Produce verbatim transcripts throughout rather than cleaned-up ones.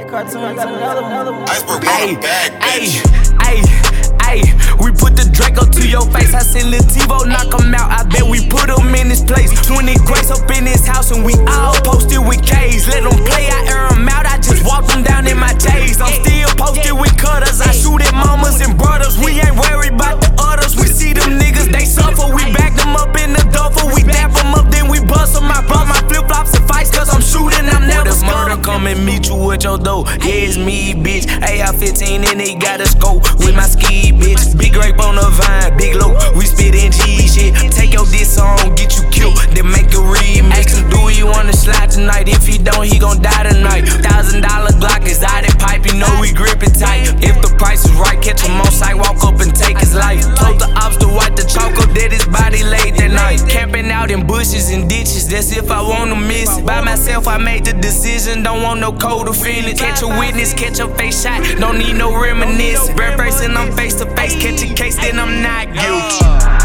Iceberg, Ayy, bad bitch. ayy, ayy, ayy. We put the Draco to your face. I send Lil Tivo, knock him out. I bet we put him in his place. twenty grace up in his house, and we all posted with K's. Let him play, I air him out. I just walked him down in my J's. I'm still posted with cutters. I shoot at mamas and brothers. We ain't worried about the others. We see them niggas, they suffer. We back them up in the duffel. We dap them up, then we bust them. I brought my flip flops and fights, cause I'm shooting. I'm never scared. Murder come and meet you at your door. Yeah, it's me, bitch. A R fifteen and they got a scope with my ski, bitch. Big grape on the vine, big low. We spit in cheese shit. Take your diss song, get you killed, then make a remix. Ask him, do he wanna slide tonight? If he don't, he gon' die tonight. Thousand dollar Glock is out that pipe, you know we grip it tight. If the price is right, catch him on sight, walk up and take his life. Told the ops to wipe the chalk up, dead his body late that night. Camping out in bushes and ditches, that's if I wanna miss it. By myself, I made the decision, don't want no cold feelings. Catch a witness, catch a face shot, don't need no reminisce. Breath bracing, I'm face to face, catch a case, then I'm not guilty.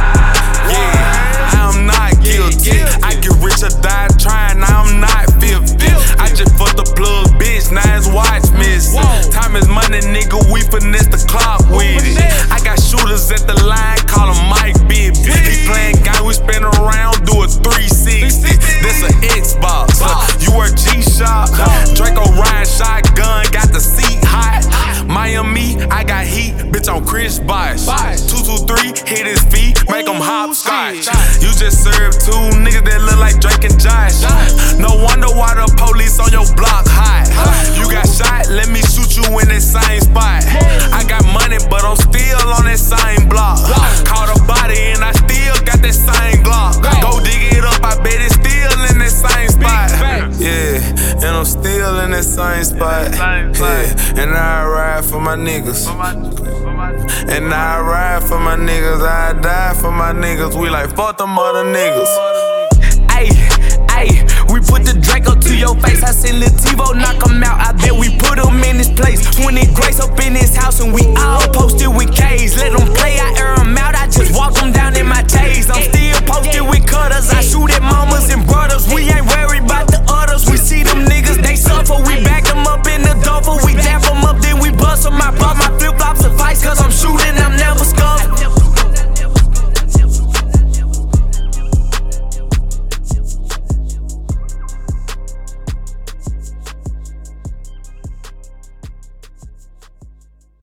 Yeah, I'm not guilty. I get rich or die trying, now I'm not fifty. I just fucked the plug, bitch, now it's watch missing. Time is money, nigga, we finesse the clock with it. I got shooters at the line, call him Mike Bibby. He playing game, we spin around, do a three sixty. This a Xbox, you a G-Shock. Draco riding shotgun, got the seat hot. Miami, I got heat, bitch, I'm Chris Bosh. two two three, hit his feet, make him hopscotch. You just served two niggas that look like Drake and Josh. No wonder why the police on your block hot. You got shot, let me shoot you in that same spot. I got money, but I'm still on that same block. Caught a body and I still got that same Glock. Go dig it up, I bet it's still in that same spot. Yeah, and I'm still in that same spot. Yeah, and I ride for my niggas. And I ride for my niggas, I die for my niggas. We like fuck them other niggas. Ayy, ayy, we put the Draco to your face. I send Lil Tivo, knock him out. I bet we put him in his place. twenty grace up in his house, and we all posted